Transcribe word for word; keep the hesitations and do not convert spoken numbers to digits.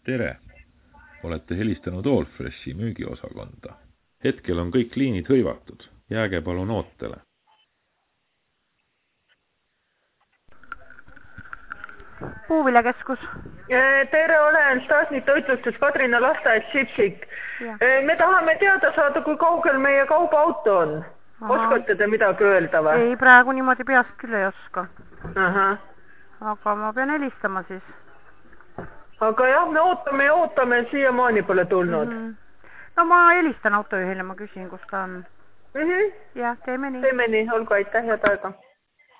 Tere! Olete helistanud Allfreshi müügiosakonda. Hetkel on kõik liinid hõivatud. Jääge palun ootele. Puuviljakeskus. Tere, olen Stasnik toitlustus Kadrina lasteaed Sipsik. Me tahame teada saada, kui kaugel meie kaubaauto on. Aha. Oskate te midagi öelda või? Ei, praegu niimoodi peast küll ei oska. Aha. Aga ma pean helistama siis. Aga jah, me ootame ja ootame, siiamaani pole tulnud. Mm -hmm. No ma helistan autojuhile, ma küsin, kus ta on. Mm -hmm. Jah, teeme nii. Teeme nii, olgu, aitäh, head aega.